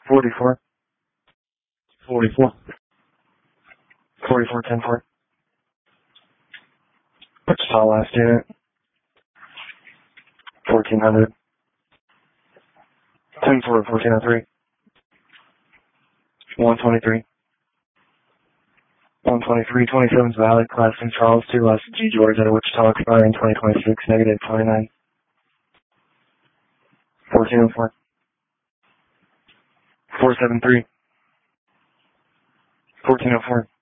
44. 44. 44, 10 4. Wichita last unit. 1400. 10 4, 1403. 123. 123, 27's valid, Class St. Charles, 2 less G George at Wichita, expiring 2026, negative 29. 1404. 473. 1404.